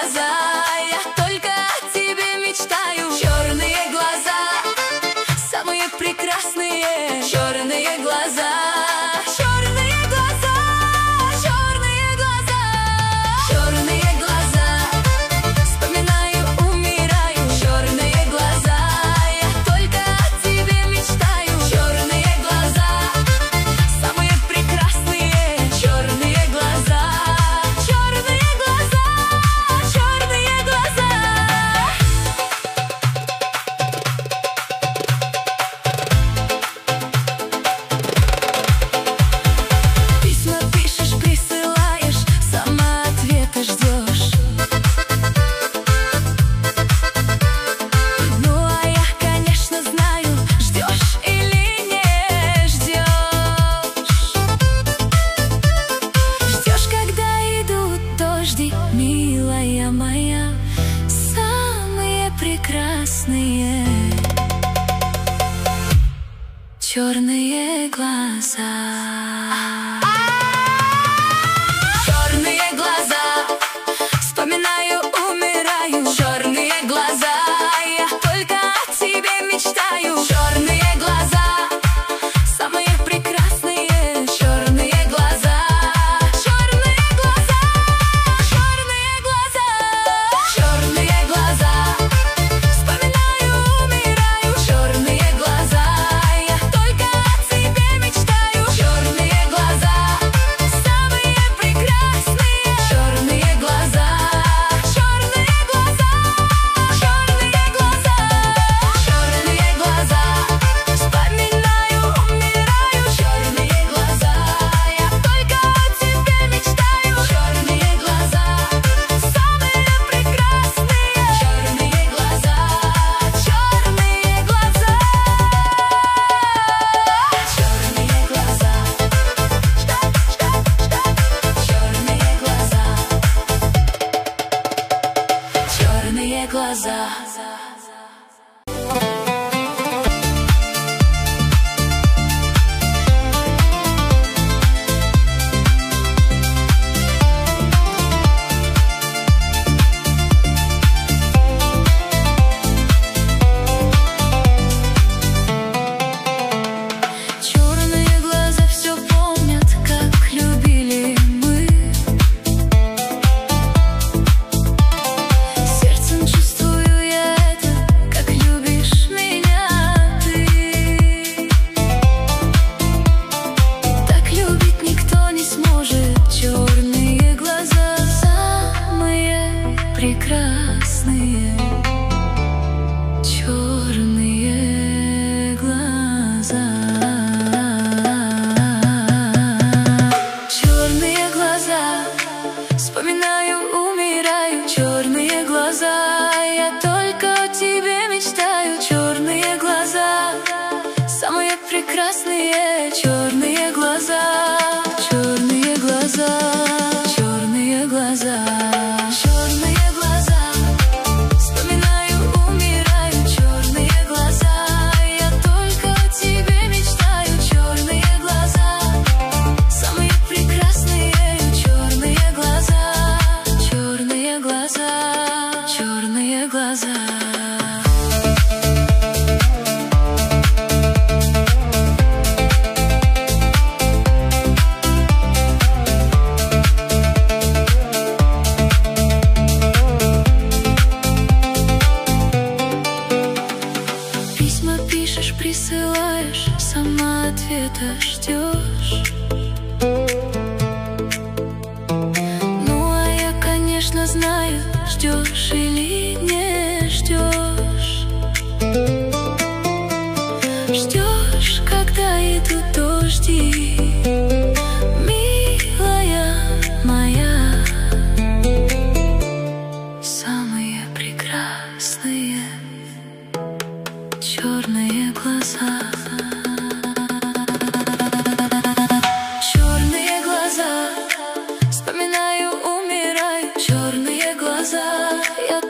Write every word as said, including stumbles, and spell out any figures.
глаза, я только о тебе мечтаю. Черные глаза, самые прекрасные. Черные глаза, черные глаза, черные глаза, черные глаза. Вспоминаю, умираю. Черные глаза, я только о тебе мечтаю. Черные глаза, самые прекрасные. Черные глаза, черные глаза, черные глаза. Письма пишешь, присылаешь, сама ответа ждешь. Ну а я, конечно, знаю, ждешь или не ждешь. Ждешь, когда идут дожди, милая моя, самые прекрасные. Черные глаза. Черные глаза, вспоминаю, умираю. Черные глаза, я только о тебе мечтаю. Черные глаза, самые прекрасные. Черные глаза, черные глаза, черные глаза, черные глаза. Вспоминаю, умираю. Черные глаза, я только о тебе мечтаю. Черные глаза, самые прекрасные. Черные глаза, черные глаза, черные глаза, черные глаза. Вспоминаю, умираю. Черные глаза, я только о тебе мечтаю. Черные глаза, самые прекрасные. Черные глаза, черные глаза, черные глаза, черные глаза, черные глаза. Черные глаза все помнят, как любили мы. Сердцем чувствую я это, как любишь меня ты. Так любить никто не сможет. Черные глаза, самые прекрасные. Черные глаза. Черные глаза, вспоминаю, умираю. Черные глаза, я только о тебе мечтаю. Черные глаза, самые прекрасные. Черные глаза, черные глаза, черные глаза, черные глаза. Вспоминаю, умираю. Черные глаза, я только о тебе мечтаю. Черные глаза, самые прекрасные. Черные глаза, черные глаза, черные глаза. Письма пишешь, присылаешь, сама ответа ждешь. Ну а я, конечно, знаю, ждешь или не ждешь. Ждешь, когда идут дожди, милая моя, самые прекрасные. Черные глаза. Черные глаза, вспоминаю, умираю. Черные глаза, я